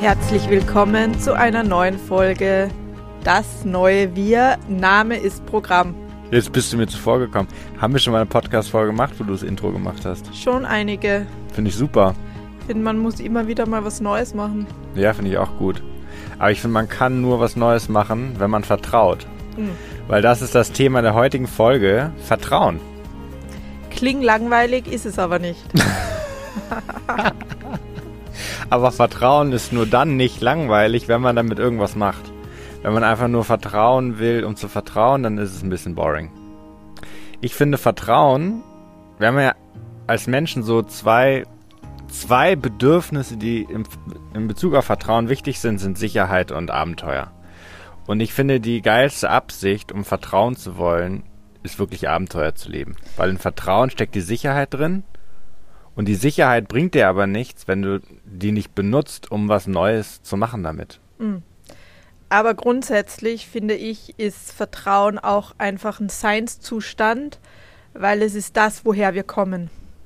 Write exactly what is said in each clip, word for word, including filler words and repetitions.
Herzlich willkommen zu einer neuen Folge Das neue Wir, Name ist Programm. Jetzt bist du mir zuvor gekommen. Haben wir schon mal eine Podcast-Folge gemacht, wo du das Intro gemacht hast? Schon einige. Finde ich super. Ich finde, man muss immer wieder mal was Neues machen. Ja, finde ich auch gut. Aber ich finde, man kann nur was Neues machen, wenn man vertraut. Mhm. Weil das ist das Thema der heutigen Folge, Vertrauen. Klingt langweilig, ist es aber nicht. Aber Vertrauen ist nur dann nicht langweilig, wenn man damit irgendwas macht. Wenn man einfach nur vertrauen will, um zu vertrauen, dann ist es ein bisschen boring. Ich finde Vertrauen, wir haben ja als Menschen so zwei, zwei Bedürfnisse, die im, in Bezug auf Vertrauen wichtig sind, sind Sicherheit und Abenteuer. Und ich finde, die geilste Absicht, um vertrauen zu wollen, ist wirklich Abenteuer zu leben. Weil in Vertrauen steckt die Sicherheit drin. Und die Sicherheit bringt dir aber nichts, wenn du die nicht benutzt, um was Neues zu machen damit. Mhm. Aber grundsätzlich, finde ich, ist Vertrauen auch einfach ein Seinszustand, weil es ist das, woher wir kommen.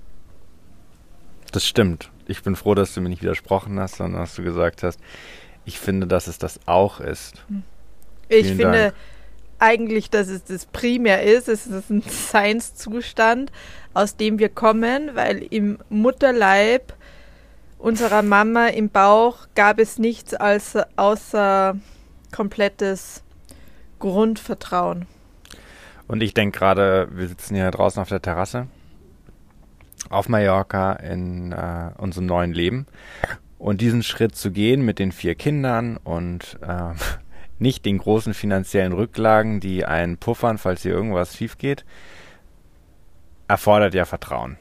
Das stimmt. Ich bin froh, dass du mir nicht widersprochen hast, sondern dass du gesagt hast, ich finde, dass es das auch ist. Ich Vielen finde Dank. eigentlich, dass es das primär ist. Es ist ein Seinszustand, aus dem wir kommen, weil im Mutterleib unserer Mama im Bauch gab es nichts als, außer komplettes Grundvertrauen. Und ich denke gerade, wir sitzen hier draußen auf der Terrasse auf Mallorca in äh, unserem neuen Leben. Und diesen Schritt zu gehen mit den vier Kindern und äh, nicht den großen finanziellen Rücklagen, die einen puffern, falls hier irgendwas schief geht, erfordert ja Vertrauen.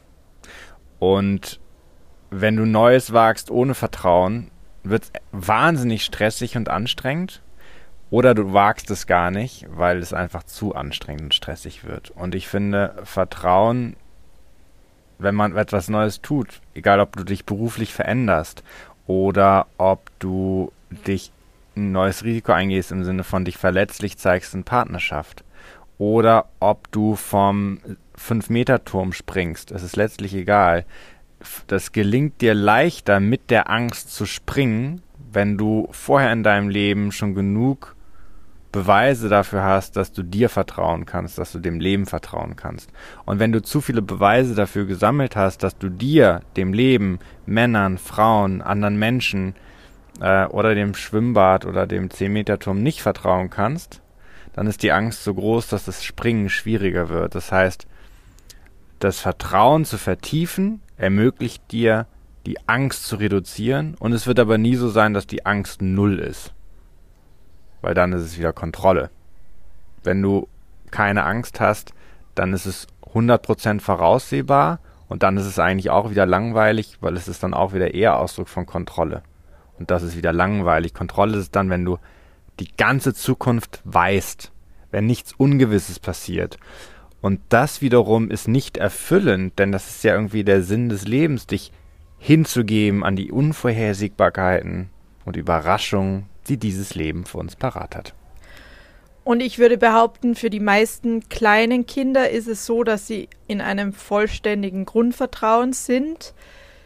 Und wenn du Neues wagst ohne Vertrauen, wird es wahnsinnig stressig und anstrengend. Oder du wagst es gar nicht, weil es einfach zu anstrengend und stressig wird. Und ich finde, Vertrauen, wenn man etwas Neues tut, egal ob du dich beruflich veränderst oder ob du dich ein neues Risiko eingehst im Sinne von dich verletzlich zeigst in Partnerschaft oder ob du vom fünf Meter Turm springst, es ist letztlich egal. Das gelingt dir leichter, mit der Angst zu springen, wenn du vorher in deinem Leben schon genug Beweise dafür hast, dass du dir vertrauen kannst, dass du dem Leben vertrauen kannst. Und wenn du zu viele Beweise dafür gesammelt hast, dass du dir, dem Leben, Männern, Frauen, anderen Menschen äh, oder dem Schwimmbad oder dem zehn Meter Turm nicht vertrauen kannst, dann ist die Angst so groß, dass das Springen schwieriger wird. Das heißt, das Vertrauen zu vertiefen ermöglicht dir, die Angst zu reduzieren. Und es wird aber nie so sein, dass die Angst null ist. Weil dann ist es wieder Kontrolle. Wenn du keine Angst hast, dann ist es hundert Prozent voraussehbar und dann ist es eigentlich auch wieder langweilig, weil es ist dann auch wieder eher Ausdruck von Kontrolle. Und das ist wieder langweilig. Kontrolle ist dann, wenn du die ganze Zukunft weißt, wenn nichts Ungewisses passiert. Und das wiederum ist nicht erfüllend, denn das ist ja irgendwie der Sinn des Lebens, dich hinzugeben an die Unvorhersehbarkeiten und Überraschungen, die dieses Leben für uns parat hat. Und ich würde behaupten, für die meisten kleinen Kinder ist es so, dass sie in einem vollständigen Grundvertrauen sind,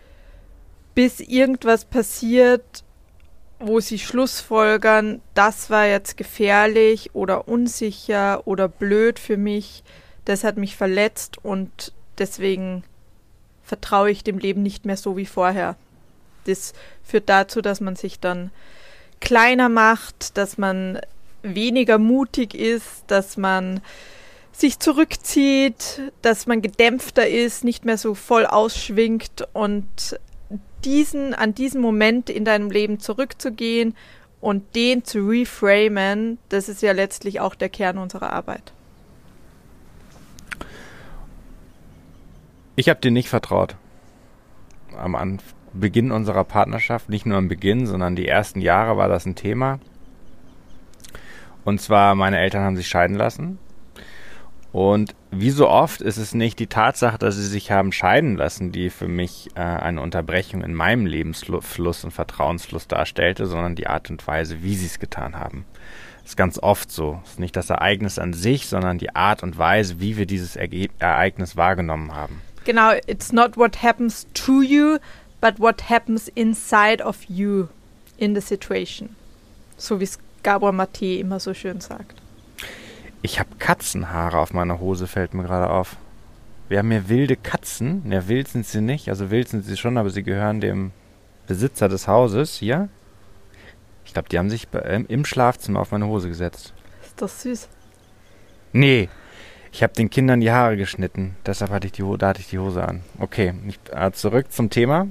bis irgendwas passiert, wo sie schlussfolgern, das war jetzt gefährlich oder unsicher oder blöd für mich, das hat mich verletzt und deswegen vertraue ich dem Leben nicht mehr so wie vorher. Das führt dazu, dass man sich dann kleiner macht, dass man weniger mutig ist, dass man sich zurückzieht, dass man gedämpfter ist, nicht mehr so voll ausschwingt und diesen, an diesen Moment in deinem Leben zurückzugehen und den zu reframen, das ist ja letztlich auch der Kern unserer Arbeit. Ich habe dir nicht vertraut. Am Anfang. Beginn unserer Partnerschaft, nicht nur am Beginn, sondern die ersten Jahre war das ein Thema. Und zwar, meine Eltern haben sich scheiden lassen. Und wie so oft ist es nicht die Tatsache, dass sie sich haben scheiden lassen, die für mich äh, eine Unterbrechung in meinem Lebensfluss und Vertrauensfluss darstellte, sondern die Art und Weise, wie sie es getan haben. Das ist ganz oft so. Es ist nicht das Ereignis an sich, sondern die Art und Weise, wie wir dieses Erge- Ereignis wahrgenommen haben. Genau, it's not what happens to you, but what happens inside of you. in the situation. So wie es Gabor Maté immer so schön sagt. Ich habe Katzenhaare auf meiner Hose, fällt mir gerade auf. Wir haben hier wilde Katzen. Ja, wild sind sie nicht. Also wild sind sie schon, aber sie gehören dem Besitzer des Hauses hier. Ich glaube, die haben sich bei, ähm, im Schlafzimmer auf meine Hose gesetzt. Ist das süß? Nee, ich habe den Kindern die Haare geschnitten. Deshalb hatte ich die, Ho- da hatte ich die Hose an. Okay, ich, äh, zurück zum Thema.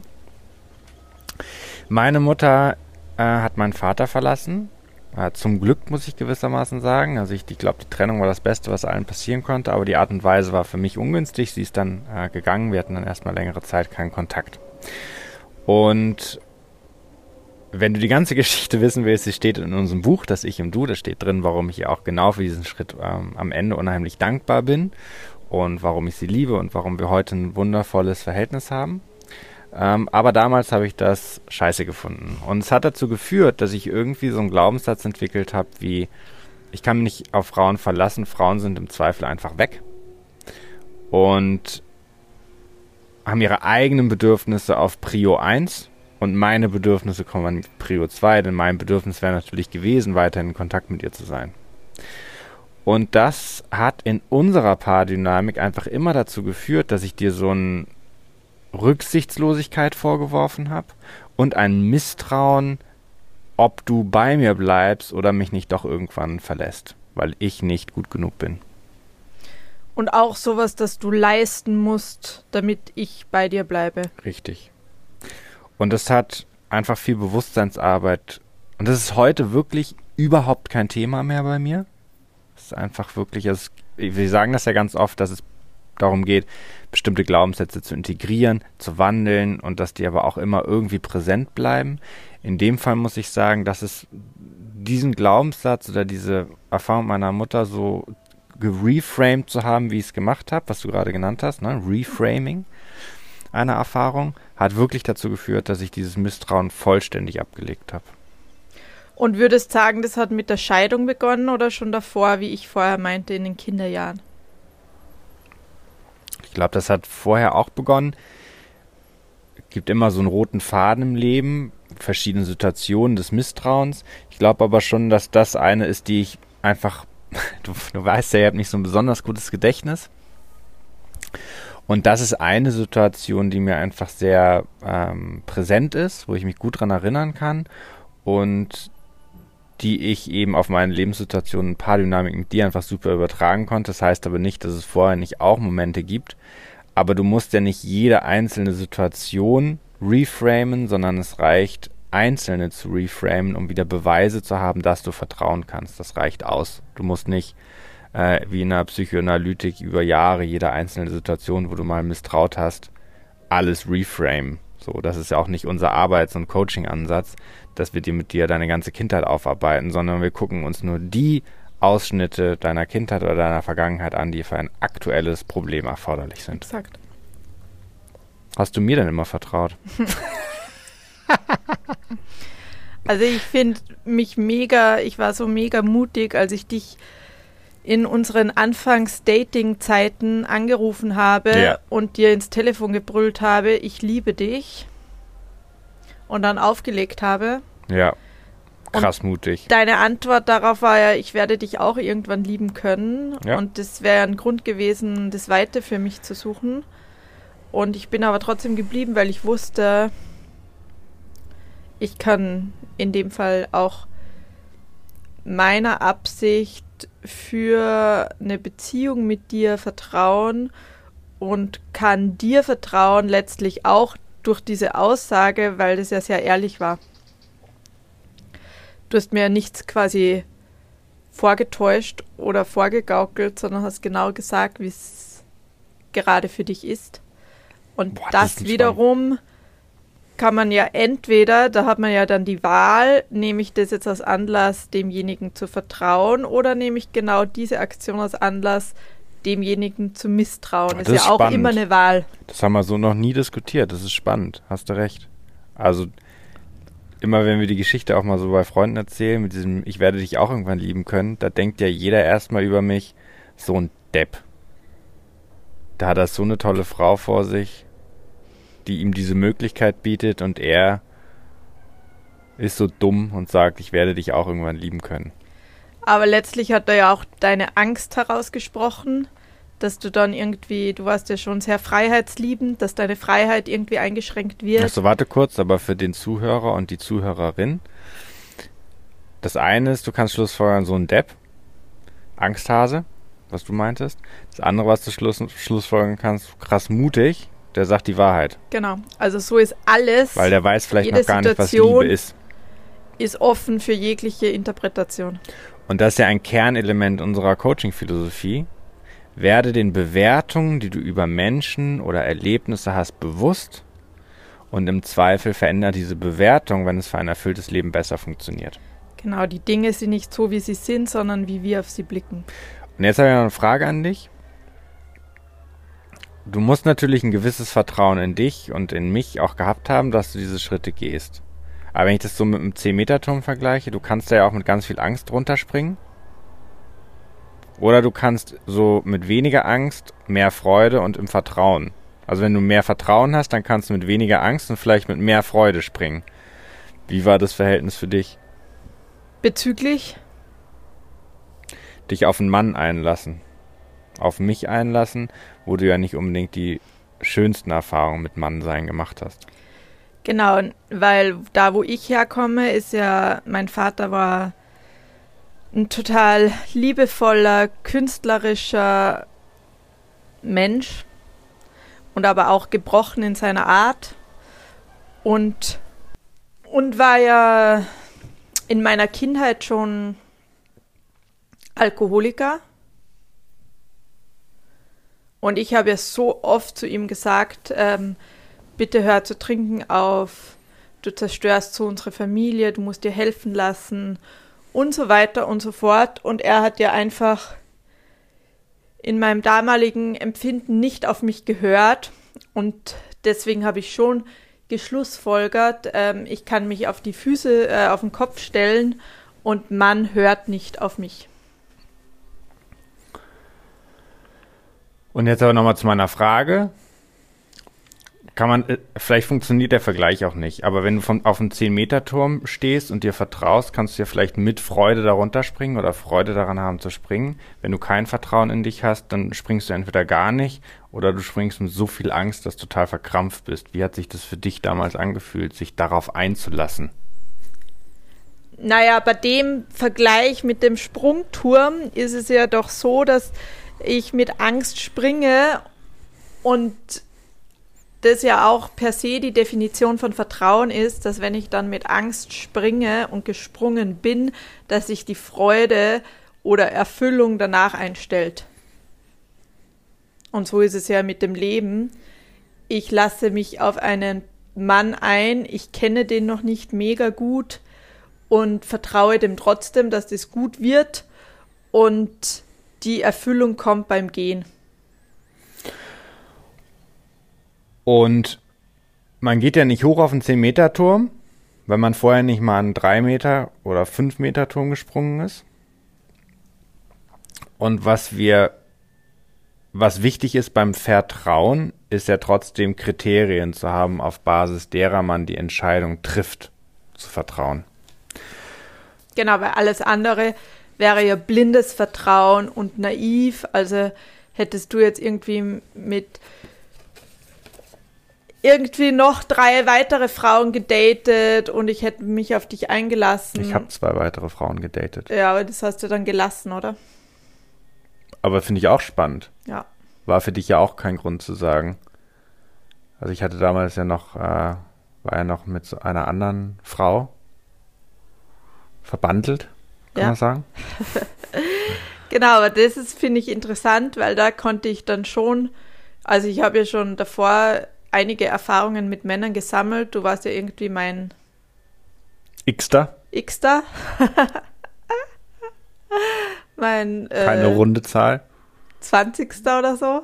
Meine Mutter äh, hat meinen Vater verlassen. Äh, zum Glück, muss ich gewissermaßen sagen. Also ich, ich glaube, die Trennung war das Beste, was allen passieren konnte. Aber die Art und Weise war für mich ungünstig. Sie ist dann äh, gegangen. Wir hatten dann erstmal längere Zeit keinen Kontakt. Und wenn du die ganze Geschichte wissen willst, sie steht in unserem Buch, das Ich im Du, da steht drin, warum ich ihr auch genau für diesen Schritt ähm, am Ende unheimlich dankbar bin und warum ich sie liebe und warum wir heute ein wundervolles Verhältnis haben. Ähm, aber damals habe ich das scheiße gefunden. Und es hat dazu geführt, dass ich irgendwie so einen Glaubenssatz entwickelt habe, wie, ich kann mich nicht auf Frauen verlassen, Frauen sind im Zweifel einfach weg. Und haben ihre eigenen Bedürfnisse auf Prio eins und meine Bedürfnisse kommen an Prio zwei, denn mein Bedürfnis wäre natürlich gewesen, weiterhin in Kontakt mit ihr zu sein. Und das hat in unserer Paardynamik einfach immer dazu geführt, dass ich dir so eine Rücksichtslosigkeit vorgeworfen habe und ein Misstrauen, ob du bei mir bleibst oder mich nicht doch irgendwann verlässt, weil ich nicht gut genug bin. Und auch sowas, dass du leisten musst, damit ich bei dir bleibe. Richtig. Und das hat einfach viel Bewusstseinsarbeit. Und das ist heute wirklich überhaupt kein Thema mehr bei mir. Es ist einfach wirklich, also wir sagen das ja ganz oft, dass es darum geht, bestimmte Glaubenssätze zu integrieren, zu wandeln und dass die aber auch immer irgendwie präsent bleiben. In dem Fall muss ich sagen, dass es diesen Glaubenssatz oder diese Erfahrung meiner Mutter so gereframed zu haben, wie ich es gemacht habe, was du gerade genannt hast, ne? Reframing einer Erfahrung, hat wirklich dazu geführt, dass ich dieses Misstrauen vollständig abgelegt habe. Und würdest sagen, das hat mit der Scheidung begonnen oder schon davor, wie ich vorher meinte, in den Kinderjahren? Ich glaube, das hat vorher auch begonnen. Es gibt immer so einen roten Faden im Leben, verschiedene Situationen des Misstrauens. Ich glaube aber schon, dass das eine ist, die ich einfach, du, du weißt ja, ich habe nicht so ein besonders gutes Gedächtnis. Und das ist eine Situation, die mir einfach sehr ähm, präsent ist, wo ich mich gut dran erinnern kann und die ich eben auf meine Lebenssituation, Paardynamik mit dir einfach super übertragen konnte. Das heißt aber nicht, dass es vorher nicht auch Momente gibt. Aber du musst ja nicht jede einzelne Situation reframen, sondern es reicht, einzelne zu reframen, um wieder Beweise zu haben, dass du vertrauen kannst. Das reicht aus. Du musst nicht äh, wie in der Psychoanalytik über Jahre jede einzelne Situation, wo du mal misstraut hast, alles reframen. So, das ist ja auch nicht unser Arbeits- und Coaching-Ansatz, dass wir dir mit dir deine ganze Kindheit aufarbeiten, sondern wir gucken uns nur die Ausschnitte deiner Kindheit oder deiner Vergangenheit an, die für ein aktuelles Problem erforderlich sind. Exakt. Hast du mir denn immer vertraut? Also ich finde mich mega, ich war so mega mutig, als ich dich in unseren Anfangs-Dating-Zeiten angerufen habe Ja. und dir ins Telefon gebrüllt habe, ich liebe dich, und dann aufgelegt habe. Ja, krass mutig. Deine Antwort darauf war ja, ich werde dich auch irgendwann lieben können. Ja. Und das wäre ein Grund gewesen, das Weite für mich zu suchen. Und ich bin aber trotzdem geblieben, weil ich wusste, ich kann in dem Fall auch meiner Absicht für eine Beziehung mit dir vertrauen und kann dir vertrauen, letztlich auch durch diese Aussage, weil das ja sehr ehrlich war. Du hast mir ja nichts quasi vorgetäuscht oder vorgegaukelt, sondern hast genau gesagt, wie es gerade für dich ist. Und Boah, das das ist wiederum kann man ja entweder, da hat man ja dann die Wahl, nehme ich das jetzt als Anlass, demjenigen zu vertrauen, oder nehme ich genau diese Aktion als Anlass, demjenigen zu misstrauen. Das ist ist ja auch spannend. immer eine Wahl. Das haben wir so noch nie diskutiert. Das ist spannend. Hast du recht. Also immer wenn wir die Geschichte auch mal so bei Freunden erzählen, mit diesem ich werde dich auch irgendwann lieben können, da denkt ja jeder erstmal über mich, so ein Depp. Da hat er so eine tolle Frau vor sich, die ihm diese Möglichkeit bietet und er ist so dumm und sagt, ich werde dich auch irgendwann lieben können. Aber letztlich hat er ja auch deine Angst herausgesprochen, dass du dann irgendwie, du warst ja schon sehr freiheitsliebend, dass deine Freiheit irgendwie eingeschränkt wird. Also warte kurz, aber für den Zuhörer und die Zuhörerin. Das eine ist, du kannst schlussfolgern, so ein Depp, Angsthase, was du meintest. Das andere, was du schluss, schlussfolgern kannst, krass mutig, der sagt die Wahrheit. Genau, also so ist alles. Weil der weiß vielleicht noch gar Situation nicht, was Liebe ist. Ist offen für jegliche Interpretation. Und das ist ja ein Kernelement unserer Coaching-Philosophie. Werde den Bewertungen, die du über Menschen oder Erlebnisse hast, bewusst und im Zweifel verändere diese Bewertung, wenn es für ein erfülltes Leben besser funktioniert. Genau, die Dinge sind nicht so, wie sie sind, sondern wie wir auf sie blicken. Und jetzt habe ich noch eine Frage an dich. Du musst natürlich ein gewisses Vertrauen in dich und in mich auch gehabt haben, dass du diese Schritte gehst. Aber wenn ich das so mit einem zehn-Meter-Turm vergleiche, du kannst da ja auch mit ganz viel Angst runterspringen. Oder du kannst so mit weniger Angst, mehr Freude und im Vertrauen. Also wenn du mehr Vertrauen hast, dann kannst du mit weniger Angst und vielleicht mit mehr Freude springen. Wie war das Verhältnis für dich? Bezüglich? Dich auf einen Mann einlassen. Auf mich einlassen, wo du ja nicht unbedingt die schönsten Erfahrungen mit Mannsein gemacht hast. Genau, weil da, wo ich herkomme, ist ja, mein Vater war ein total liebevoller, künstlerischer Mensch und aber auch gebrochen in seiner Art und, und war ja in meiner Kindheit schon Alkoholiker. Und ich habe ja so oft zu ihm gesagt, ähm, bitte hör zu trinken auf, du zerstörst so unsere Familie, du musst dir helfen lassen und so weiter und so fort. Und er hat ja einfach in meinem damaligen Empfinden nicht auf mich gehört. Und deswegen habe ich schon geschlussfolgert, ähm, ich kann mich auf die Füße, äh, auf den Kopf stellen und man hört nicht auf mich. Und jetzt aber nochmal zu meiner Frage. Kann man, vielleicht funktioniert der Vergleich auch nicht, aber wenn du von, auf einem zehn-Meter-Turm stehst und dir vertraust, kannst du ja vielleicht mit Freude darunter springen oder Freude daran haben zu springen. Wenn du kein Vertrauen in dich hast, dann springst du entweder gar nicht oder du springst mit so viel Angst, dass du total verkrampft bist. Wie hat sich das für dich damals angefühlt, sich darauf einzulassen? Naja, bei dem Vergleich mit dem Sprungturm ist es ja doch so, dass ich mit Angst springe und das ja auch per se die Definition von Vertrauen ist, dass wenn ich dann mit Angst springe und gesprungen bin, dass sich die Freude oder Erfüllung danach einstellt. Und so ist es ja mit dem Leben. Ich lasse mich auf einen Mann ein, ich kenne den noch nicht mega gut und vertraue dem trotzdem, dass das gut wird und die Erfüllung kommt beim Gehen. Und man geht ja nicht hoch auf einen zehn-Meter-Turm, wenn man vorher nicht mal einen drei Meter- oder fünf Meter Turm gesprungen ist. Und was wir, was wichtig ist beim Vertrauen, ist ja trotzdem Kriterien zu haben, auf Basis derer man die Entscheidung trifft, zu vertrauen. Genau, weil alles andere wäre ja blindes Vertrauen und naiv. Also hättest du jetzt irgendwie mit irgendwie noch drei weitere Frauen gedatet und ich hätte mich auf dich eingelassen. Ich habe zwei weitere Frauen gedatet. Ja, aber das hast du dann gelassen, oder? Aber finde ich auch spannend. Ja. War für dich ja auch kein Grund zu sagen. Also ich hatte damals ja noch, äh, war ja noch mit so einer anderen Frau verbandelt, kann ja. man sagen. Genau, aber das ist, finde ich, interessant, weil da konnte ich dann schon, also ich habe ja schon davor einige Erfahrungen mit Männern gesammelt. Du warst ja irgendwie mein Xter. Xter. mein äh, Keine runde Zahl. zwanzigster oder so.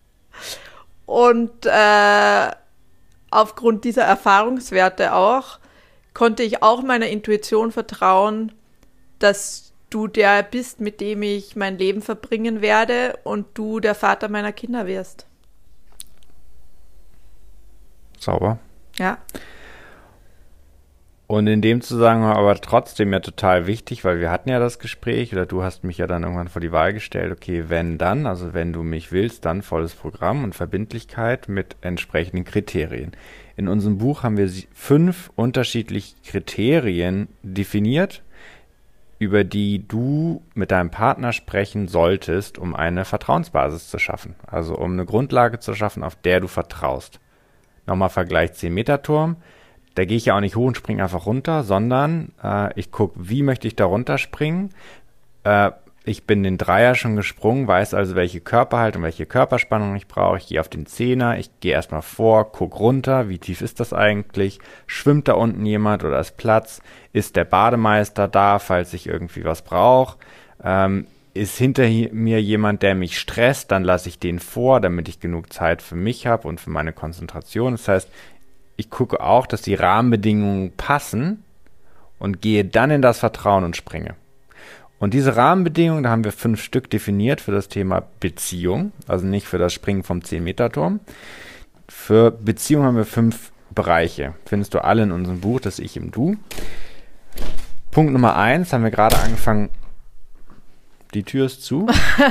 Und äh, aufgrund dieser Erfahrungswerte auch, konnte ich auch meiner Intuition vertrauen, dass du der bist, mit dem ich mein Leben verbringen werde und du der Vater meiner Kinder wirst. Sauber. Ja. Und in dem Zusammenhang aber trotzdem ja total wichtig, weil wir hatten ja das Gespräch, oder du hast mich ja dann irgendwann vor die Wahl gestellt, okay, wenn dann, also wenn du mich willst, dann volles Programm und Verbindlichkeit mit entsprechenden Kriterien. In unserem Buch haben wir fünf unterschiedliche Kriterien definiert, über die du mit deinem Partner sprechen solltest, um eine Vertrauensbasis zu schaffen. Also um eine Grundlage zu schaffen, auf der du vertraust. Nochmal Vergleich zehn-Meter-Turm. Da gehe ich ja auch nicht hoch und springe einfach runter, sondern äh, ich gucke, wie möchte ich da runterspringen. Äh, ich bin den Dreier schon gesprungen, weiß also, welche Körperhaltung, welche Körperspannung ich brauche. Ich gehe auf den Zehner, ich gehe erstmal vor, gucke runter, wie tief ist das eigentlich? Schwimmt da unten jemand oder ist Platz? Ist der Bademeister da, falls ich irgendwie was brauche? Ähm, ist hinter mir jemand, der mich stresst? Dann lasse ich den vor, damit ich genug Zeit für mich habe und für meine Konzentration. Das heißt, ich gucke auch, dass die Rahmenbedingungen passen und gehe dann in das Vertrauen und springe. Und diese Rahmenbedingungen, da haben wir fünf Stück definiert für das Thema Beziehung, also nicht für das Springen vom zehn-Meter-Turm. Für Beziehung haben wir fünf Bereiche. Findest du alle in unserem Buch, das Ich im Du. Punkt Nummer eins, haben wir gerade angefangen, die Tür ist zu.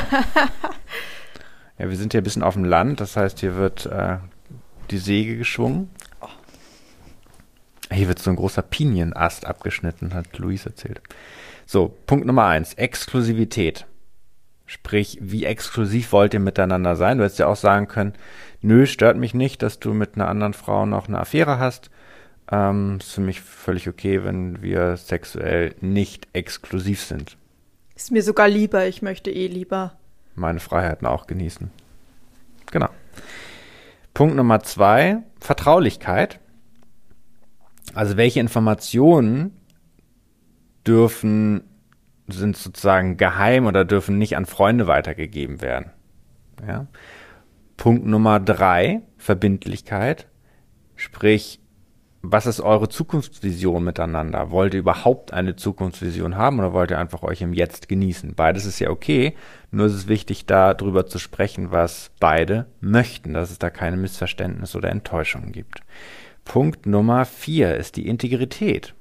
Ja, wir sind hier ein bisschen auf dem Land, das heißt, hier wird äh, die Säge geschwungen. Hier wird so ein großer Pinienast abgeschnitten, hat Luis erzählt. So, Punkt Nummer eins, Exklusivität. Sprich, wie exklusiv wollt ihr miteinander sein? Du hättest ja auch sagen können, nö, stört mich nicht, dass du mit einer anderen Frau noch eine Affäre hast. Ähm, ist für mich völlig okay, wenn wir sexuell nicht exklusiv sind. Ist mir sogar lieber, ich möchte eh lieber meine Freiheiten auch genießen. Genau. Punkt Nummer zwei, Vertraulichkeit. Also welche Informationen dürfen, sind sozusagen geheim oder dürfen nicht an Freunde weitergegeben werden. Ja. Punkt Nummer drei, Verbindlichkeit. Sprich, was ist eure Zukunftsvision miteinander? Wollt ihr überhaupt eine Zukunftsvision haben oder wollt ihr einfach euch im Jetzt genießen? Beides ist ja okay, nur ist es wichtig, darüber zu sprechen, was beide möchten, dass es da keine Missverständnisse oder Enttäuschungen gibt. Punkt Nummer vier ist die Integrität.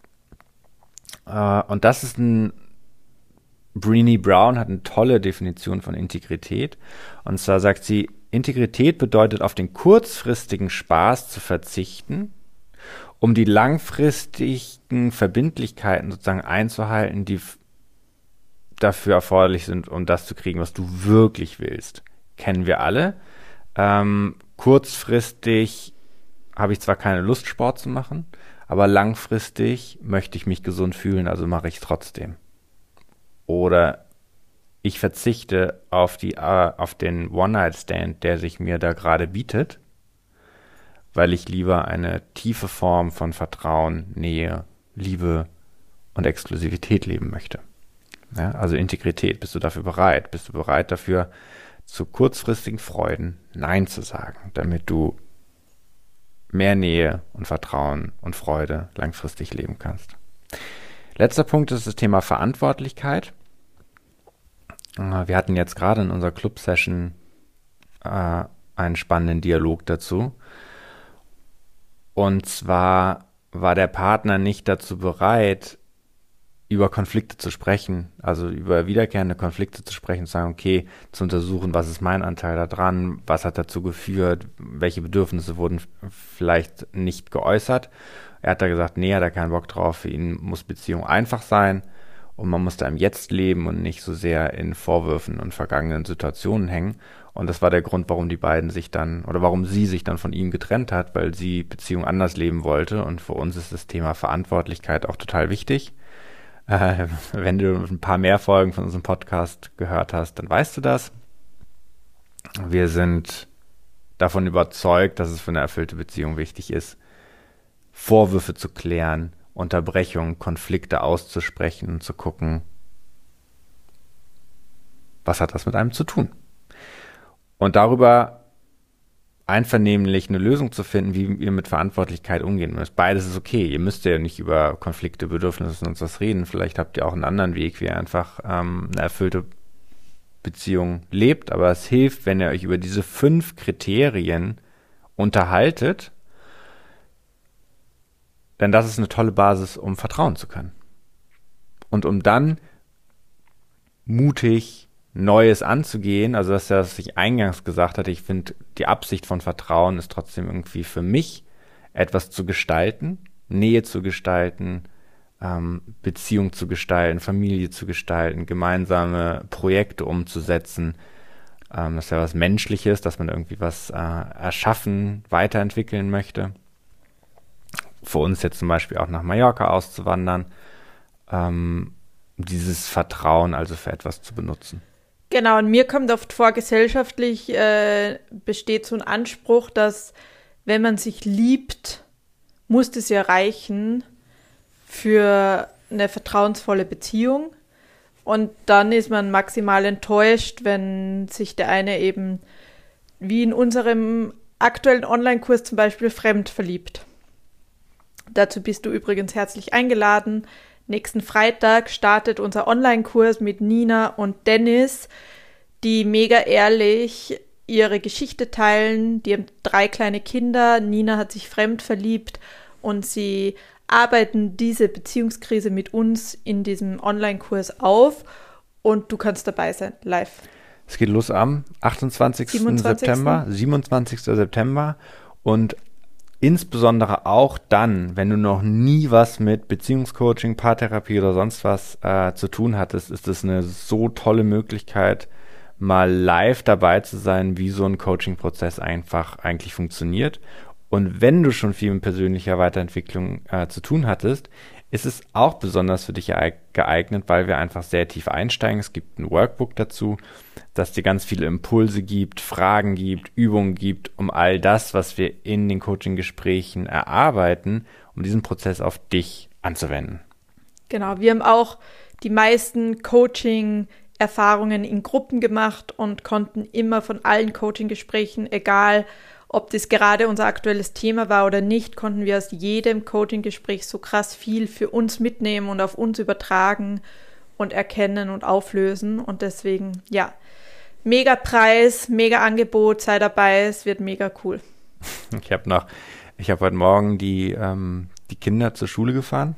Äh, und das ist ein, Brené Brown hat eine tolle Definition von Integrität. Und zwar sagt sie, Integrität bedeutet, auf den kurzfristigen Spaß zu verzichten, um die langfristigen Verbindlichkeiten sozusagen einzuhalten, die f- dafür erforderlich sind, um das zu kriegen, was du wirklich willst. Kennen wir alle. Ähm, kurzfristig habe ich zwar keine Lust, Sport zu machen, aber langfristig möchte ich mich gesund fühlen, also mache ich es trotzdem. Oder ich verzichte auf, die, uh, auf den One-Night-Stand, der sich mir da gerade bietet, weil ich lieber eine tiefe Form von Vertrauen, Nähe, Liebe und Exklusivität leben möchte. Ja, also Integrität. Bist du dafür bereit? Bist du bereit dafür, zu kurzfristigen Freuden Nein zu sagen, damit du mehr Nähe und Vertrauen und Freude langfristig leben kannst? Letzter Punkt ist das Thema Verantwortlichkeit. Wir hatten jetzt gerade in unserer Club-Session äh, einen spannenden Dialog dazu. Und zwar war der Partner nicht dazu bereit, über Konflikte zu sprechen, also über wiederkehrende Konflikte zu sprechen, zu sagen, okay, zu untersuchen, was ist mein Anteil da dran, was hat dazu geführt, welche Bedürfnisse wurden vielleicht nicht geäußert. Er hat da gesagt, nee, hat er keinen Bock drauf, für ihn muss Beziehung einfach sein und man muss da im Jetzt leben und nicht so sehr in Vorwürfen und vergangenen Situationen hängen. Und das war der Grund, warum die beiden sich dann, oder warum sie sich dann von ihm getrennt hat, weil sie Beziehung anders leben wollte. Und für uns ist das Thema Verantwortlichkeit auch total wichtig. Äh, wenn du ein paar mehr Folgen von unserem Podcast gehört hast, dann weißt du das. Wir sind davon überzeugt, dass es für eine erfüllte Beziehung wichtig ist, Vorwürfe zu klären, Unterbrechungen, Konflikte auszusprechen und zu gucken, was hat das mit einem zu tun? Und darüber einvernehmlich eine Lösung zu finden, wie ihr mit Verantwortlichkeit umgehen müsst. Beides ist okay. Ihr müsst ja nicht über Konflikte, Bedürfnisse und was reden. Vielleicht habt ihr auch einen anderen Weg, wie ihr einfach ähm, eine erfüllte Beziehung lebt. Aber es hilft, wenn ihr euch über diese fünf Kriterien unterhaltet Denn das ist eine tolle Basis, um vertrauen zu können. Und um dann mutig Neues anzugehen, also das ist ja, was ich eingangs gesagt hatte, ich finde, die Absicht von Vertrauen ist trotzdem irgendwie für mich, etwas zu gestalten, Nähe zu gestalten, ähm, Beziehung zu gestalten, Familie zu gestalten, gemeinsame Projekte umzusetzen. Ähm, das ist ja was Menschliches, dass man irgendwie was äh, erschaffen, weiterentwickeln möchte. Für uns jetzt zum Beispiel auch nach Mallorca auszuwandern, ähm, dieses Vertrauen also für etwas zu benutzen. Genau, und mir kommt oft vor, gesellschaftlich äh, besteht so ein Anspruch, dass wenn man sich liebt, muss das ja reichen für eine vertrauensvolle Beziehung. Und dann ist man maximal enttäuscht, wenn sich der eine eben, wie in unserem aktuellen Online-Kurs zum Beispiel, fremd verliebt. Dazu bist du übrigens herzlich eingeladen. Nächsten Freitag startet unser Online-Kurs mit Nina und Dennis, die mega ehrlich ihre Geschichte teilen. Die haben drei kleine Kinder. Nina hat sich fremd verliebt und sie arbeiten diese Beziehungskrise mit uns in diesem Online-Kurs auf und du kannst dabei sein, live. Es geht los am achtundzwanzigsten siebenundzwanzigsten September, siebenundzwanzigsten September und insbesondere auch dann, wenn du noch nie was mit Beziehungscoaching, Paartherapie oder sonst was äh, zu tun hattest, ist es eine so tolle Möglichkeit, mal live dabei zu sein, wie so ein Coaching-Prozess einfach eigentlich funktioniert. Und wenn du schon viel mit persönlicher Weiterentwicklung äh, zu tun hattest, ist es auch besonders für dich geeignet, weil wir einfach sehr tief einsteigen. Es gibt ein Workbook dazu, das dir ganz viele Impulse gibt, Fragen gibt, Übungen gibt, um all das, was wir in den Coaching-Gesprächen erarbeiten, um diesen Prozess auf dich anzuwenden. Genau, wir haben auch die meisten Coaching-Erfahrungen in Gruppen gemacht und konnten immer von allen Coaching-Gesprächen, egal ob das gerade unser aktuelles Thema war oder nicht, konnten wir aus jedem Coaching-Gespräch so krass viel für uns mitnehmen und auf uns übertragen und erkennen und auflösen. Und deswegen, ja, mega Preis, mega Angebot, sei dabei, es wird mega cool. Ich habe noch, ich habe heute Morgen die, ähm, die Kinder zur Schule gefahren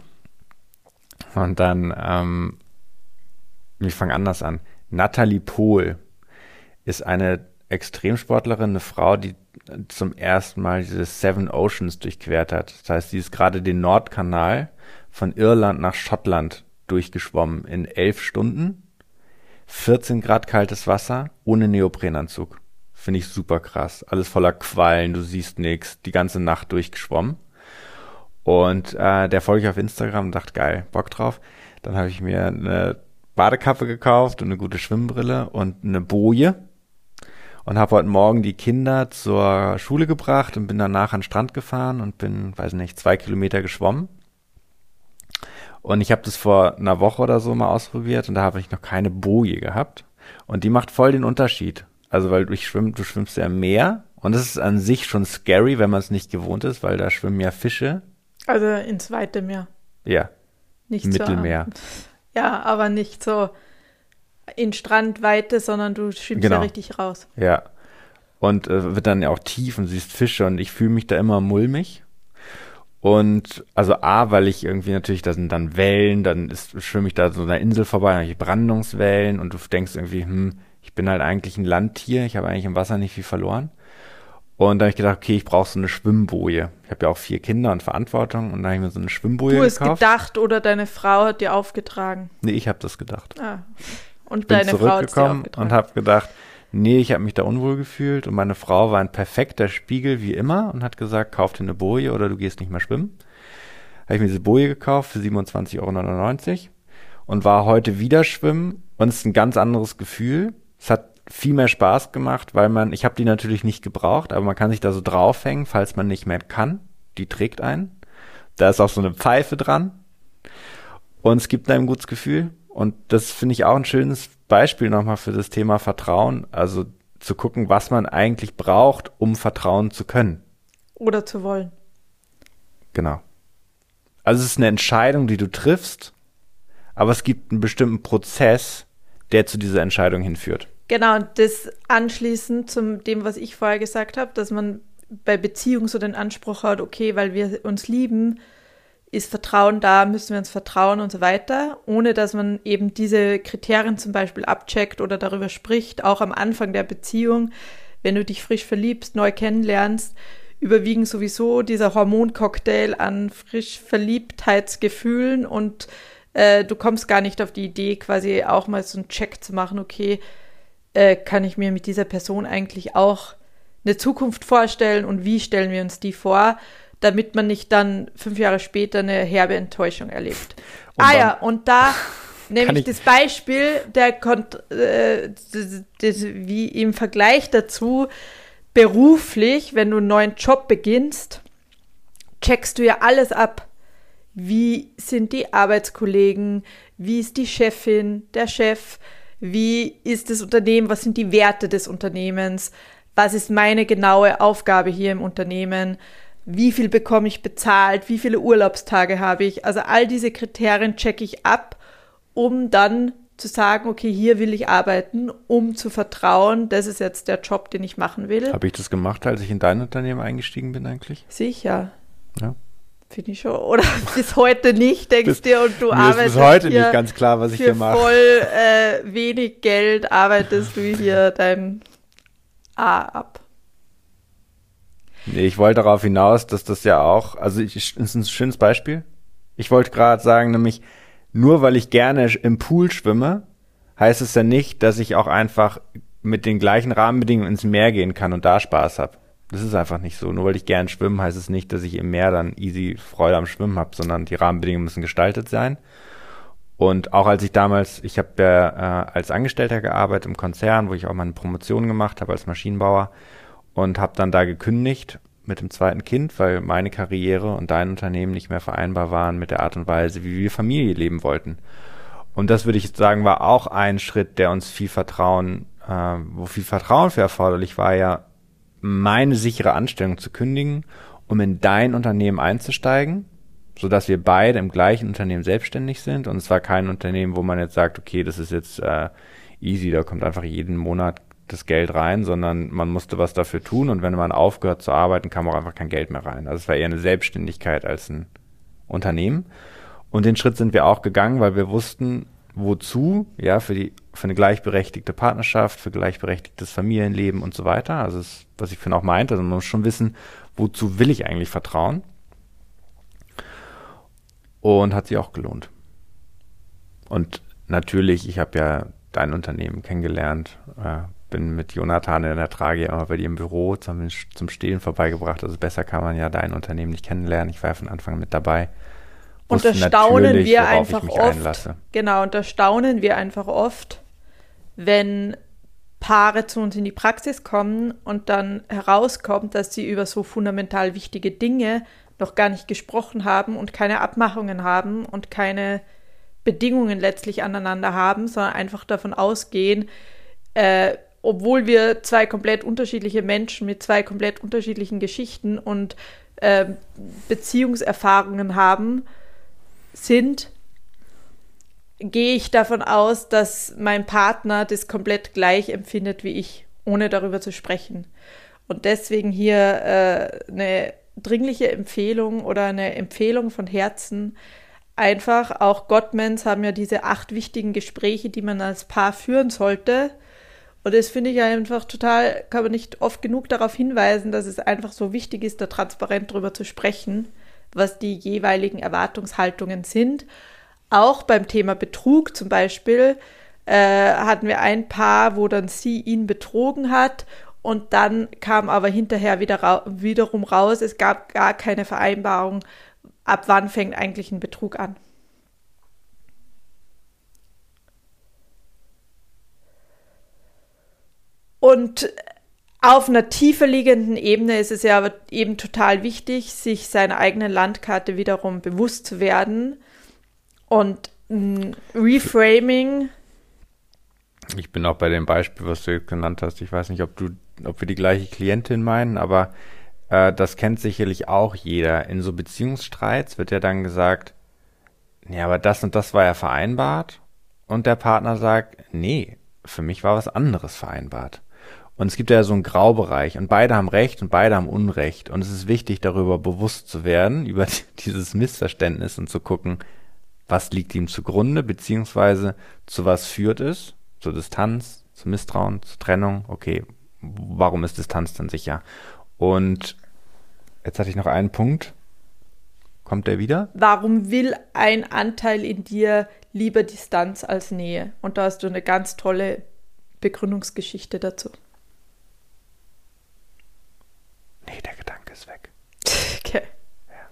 und dann, ähm, ich fange anders an. Nathalie Pohl ist eine Extremsportlerin, eine Frau, die zum ersten Mal diese Seven Oceans durchquert hat. Das heißt, sie ist gerade den Nordkanal von Irland nach Schottland durchgeschwommen in elf Stunden, vierzehn Grad kaltes Wasser, ohne Neoprenanzug. Finde ich super krass. Alles voller Quallen, du siehst nichts, die ganze Nacht durchgeschwommen. Und äh, der folge ich auf Instagram und dachte, geil, Bock drauf. Dann habe ich mir eine Badekappe gekauft und eine gute Schwimmbrille und eine Boje. Und habe heute Morgen die Kinder zur Schule gebracht und bin danach an den Strand gefahren und bin, weiß nicht, zwei Kilometer geschwommen. Und ich habe das vor einer Woche oder so mal ausprobiert und da habe ich noch keine Boje gehabt. Und die macht voll den Unterschied. Also weil du schwimmst, du schwimmst ja im Meer und das ist an sich schon scary, wenn man es nicht gewohnt ist, weil da schwimmen ja Fische. Also ins weite Meer. Ja, nicht Mittelmeer. So, ja, aber nicht so in Strandweite, sondern du schwimmst genau. ja richtig raus. Ja, und äh, wird dann ja auch tief und siehst Fische und ich fühle mich da immer mulmig. Und also A, weil ich irgendwie natürlich, da sind dann Wellen, dann ist, schwimme ich da so einer Insel vorbei, dann habe ich Brandungswellen und du denkst irgendwie, hm, ich bin halt eigentlich ein Landtier, ich habe eigentlich im Wasser nicht viel verloren. Und da habe ich gedacht, okay, ich brauche so eine Schwimmboje. Ich habe ja auch vier Kinder und Verantwortung und da habe ich mir so eine Schwimmboje gekauft. Du hast gedacht oder deine Frau hat dir aufgetragen? Nee, ich habe das gedacht. Ah. Und Ich bin deine Frau hat dir zurückgekommen aufgetragen? und habe gedacht, nee, ich habe mich da unwohl gefühlt und meine Frau war ein perfekter Spiegel wie immer und hat gesagt, kauf dir eine Boje oder du gehst nicht mehr schwimmen. Habe ich mir diese Boje gekauft für siebenundzwanzig Euro neunundneunzig und war heute wieder schwimmen und es ist ein ganz anderes Gefühl. Es hat viel mehr Spaß gemacht, weil man, ich habe die natürlich nicht gebraucht, aber man kann sich da so draufhängen, falls man nicht mehr kann. Die trägt einen. Da ist auch so eine Pfeife dran und es gibt einem ein gutes Gefühl. Und das finde ich auch ein schönes Beispiel nochmal für das Thema Vertrauen. Also zu gucken, was man eigentlich braucht, um vertrauen zu können. Oder zu wollen. Genau. Also es ist eine Entscheidung, die du triffst, aber es gibt einen bestimmten Prozess, der zu dieser Entscheidung hinführt. Genau, und das anschließend zu dem, was ich vorher gesagt habe, dass man bei Beziehung so den Anspruch hat, okay, weil wir uns lieben, ist Vertrauen da, müssen wir uns vertrauen und so weiter, ohne dass man eben diese Kriterien zum Beispiel abcheckt oder darüber spricht, auch am Anfang der Beziehung, wenn du dich frisch verliebst, neu kennenlernst, überwiegen sowieso dieser Hormoncocktail an frisch Verliebtheitsgefühlen und äh, du kommst gar nicht auf die Idee, quasi auch mal so einen Check zu machen, okay, äh, kann ich mir mit dieser Person eigentlich auch eine Zukunft vorstellen und wie stellen wir uns die vor, damit man nicht dann fünf Jahre später eine herbe Enttäuschung erlebt. Und ah ja, und da nämlich das Beispiel, der Kont- äh, das, das, wie im Vergleich dazu, beruflich, wenn du einen neuen Job beginnst, checkst du ja alles ab. Wie sind die Arbeitskollegen? Wie ist die Chefin, der Chef? Wie ist das Unternehmen? Was sind die Werte des Unternehmens? Was ist meine genaue Aufgabe hier im Unternehmen? Wie viel bekomme ich bezahlt? Wie viele Urlaubstage habe ich? Also all diese Kriterien checke ich ab, um dann zu sagen, okay, hier will ich arbeiten, um zu vertrauen, das ist jetzt der Job, den ich machen will. Habe ich das gemacht, als ich in dein Unternehmen eingestiegen bin eigentlich? Sicher. Ja. Finde ich schon. Oder bis heute nicht, denkst bis, dir, und du mir arbeitest ist bis heute hier nicht ganz klar, was ich für hier mache. voll äh, wenig Geld arbeitest du hier dein A ab. Nee, ich wollte darauf hinaus, dass das ja auch, also ich, das ist ein schönes Beispiel. Ich wollte gerade sagen, nämlich, nur weil ich gerne im Pool schwimme, heißt es ja nicht, dass ich auch einfach mit den gleichen Rahmenbedingungen ins Meer gehen kann und da Spaß habe. Das ist einfach nicht so. Nur weil ich gern schwimme, heißt es nicht, dass ich im Meer dann easy Freude am Schwimmen habe, sondern die Rahmenbedingungen müssen gestaltet sein. Und auch als ich damals, ich habe ja äh, als Angestellter gearbeitet im Konzern, wo ich auch meine Promotion gemacht habe als Maschinenbauer und habe dann da gekündigt mit dem zweiten Kind, weil meine Karriere und dein Unternehmen nicht mehr vereinbar waren mit der Art und Weise, wie wir Familie leben wollten. Und das würde ich sagen, war auch ein Schritt, der uns viel Vertrauen, äh, wo viel Vertrauen für erforderlich war, ja, meine sichere Anstellung zu kündigen, um in dein Unternehmen einzusteigen, sodass wir beide im gleichen Unternehmen selbstständig sind. Und es war kein Unternehmen, wo man jetzt sagt, okay, das ist jetzt äh, easy, da kommt einfach jeden Monat das Geld rein, sondern man musste was dafür tun und wenn man aufgehört zu arbeiten, kam auch einfach kein Geld mehr rein. Also es war eher eine Selbstständigkeit als ein Unternehmen. Und den Schritt sind wir auch gegangen, weil wir wussten, wozu, ja, für die, für eine gleichberechtigte Partnerschaft, für gleichberechtigtes Familienleben und so weiter. Also das, was ich vorhin auch meinte, also man muss schon wissen, wozu will ich eigentlich vertrauen? Und hat sich auch gelohnt. Und natürlich, ich habe ja dein Unternehmen kennengelernt, äh, bin mit Jonathan in der Trage immer bei dir im Büro zum, zum Stehlen vorbeigebracht. Also besser kann man ja dein Unternehmen nicht kennenlernen. Ich war ja von Anfang an mit dabei. Und da staunen wir einfach oft. Genau, und da staunen wir einfach oft, wenn Paare zu uns in die Praxis kommen und dann herauskommt, dass sie über so fundamental wichtige Dinge noch gar nicht gesprochen haben und keine Abmachungen haben und keine Bedingungen letztlich aneinander haben, sondern einfach davon ausgehen, äh, obwohl wir zwei komplett unterschiedliche Menschen mit zwei komplett unterschiedlichen Geschichten und äh, Beziehungserfahrungen haben, sind, gehe ich davon aus, dass mein Partner das komplett gleich empfindet wie ich, ohne darüber zu sprechen. Und deswegen hier äh, eine dringliche Empfehlung oder eine Empfehlung von Herzen, einfach, auch Gottmans haben ja diese acht wichtigen Gespräche, die man als Paar führen sollte. Und das finde ich einfach total, kann man nicht oft genug darauf hinweisen, dass es einfach so wichtig ist, da transparent drüber zu sprechen, was die jeweiligen Erwartungshaltungen sind. Auch beim Thema Betrug zum Beispiel äh, hatten wir ein Paar, wo dann sie ihn betrogen hat und dann kam aber hinterher wieder ra- wiederum raus, es gab gar keine Vereinbarung, ab wann fängt eigentlich ein Betrug an. Und auf einer tiefer liegenden Ebene ist es ja aber eben total wichtig, sich seiner eigenen Landkarte wiederum bewusst zu werden und ein Reframing. Ich bin auch bei dem Beispiel, was du jetzt genannt hast. Ich weiß nicht, ob du, ob wir die gleiche Klientin meinen, aber äh, das kennt sicherlich auch jeder. In so Beziehungsstreits wird ja dann gesagt, ja, aber das und das war ja vereinbart. Und der Partner sagt, nee, für mich war was anderes vereinbart. Und es gibt ja so einen Graubereich und beide haben Recht und beide haben Unrecht. Und es ist wichtig, darüber bewusst zu werden, über dieses Missverständnis und zu gucken, was liegt ihm zugrunde, beziehungsweise zu was führt es, zur Distanz, zu Misstrauen, zur Trennung. Okay, warum ist Distanz dann sicher? Und jetzt hatte ich noch einen Punkt. Kommt der wieder? Warum will ein Anteil in dir lieber Distanz als Nähe? Und da hast du eine ganz tolle Begründungsgeschichte dazu. Nee, der Gedanke ist weg. Okay. Ja.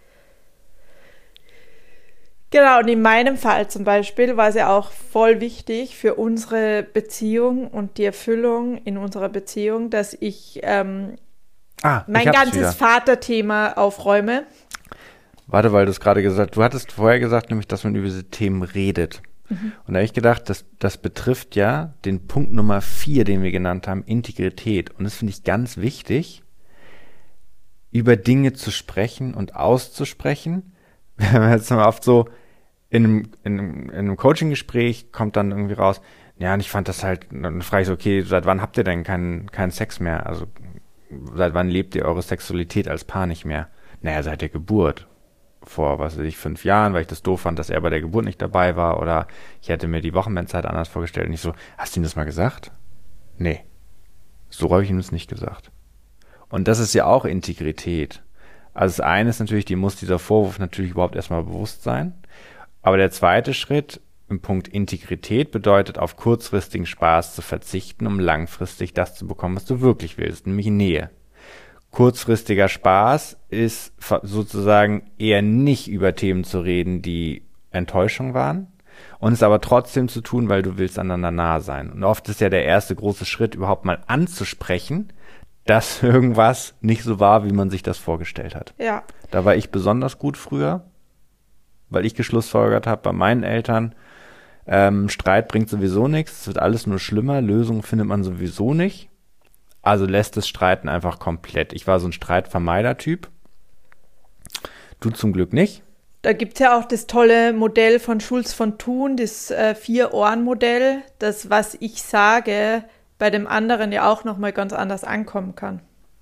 Genau, und in meinem Fall zum Beispiel war es ja auch voll wichtig für unsere Beziehung und die Erfüllung in unserer Beziehung, dass ich ähm, ah, mein ich ganzes wieder. Vaterthema aufräume. Warte, weil du es gerade gesagt, du hattest vorher gesagt, nämlich, dass man über diese Themen redet. Mhm. Und da habe ich gedacht, das, das betrifft ja den Punkt Nummer vier, den wir genannt haben, Integrität. Und das finde ich ganz wichtig, über Dinge zu sprechen und auszusprechen. Wir haben jetzt mal oft so, in einem, in einem, in einem Coaching-Gespräch kommt dann irgendwie raus, ja, und ich fand das halt, dann frage ich so, okay, seit wann habt ihr denn keinen keinen Sex mehr? Also, seit wann lebt ihr eure Sexualität als Paar nicht mehr? Naja, seit der Geburt. Vor, was weiß ich, fünf Jahren, weil ich das doof fand, dass er bei der Geburt nicht dabei war, oder ich hätte mir die Wochenbettzeit anders vorgestellt. Und ich so, hast du ihm das mal gesagt? Nee. So habe ich ihm das nicht gesagt. Und das ist ja auch Integrität. Also das eine ist natürlich, dir muss dieser Vorwurf natürlich überhaupt erstmal bewusst sein. Aber der zweite Schritt im Punkt Integrität bedeutet, auf kurzfristigen Spaß zu verzichten, um langfristig das zu bekommen, was du wirklich willst, nämlich Nähe. Kurzfristiger Spaß ist sozusagen eher nicht über Themen zu reden, die Enttäuschung waren, und es aber trotzdem zu tun, weil du willst einander nah sein. Und oft ist ja der erste große Schritt, überhaupt mal anzusprechen, dass irgendwas nicht so war, wie man sich das vorgestellt hat. Ja. Da war ich besonders gut früher, weil ich geschlussfolgert habe bei meinen Eltern, ähm, Streit bringt sowieso nichts, es wird alles nur schlimmer, Lösungen findet man sowieso nicht. Also lässt das Streiten einfach komplett. Ich war so ein Streitvermeider-Typ. Du zum Glück nicht. Da gibt es ja auch das tolle Modell von Schulz von Thun, das äh, Vier-Ohren-Modell, das, was ich sage, bei dem anderen ja auch nochmal ganz anders ankommen kann.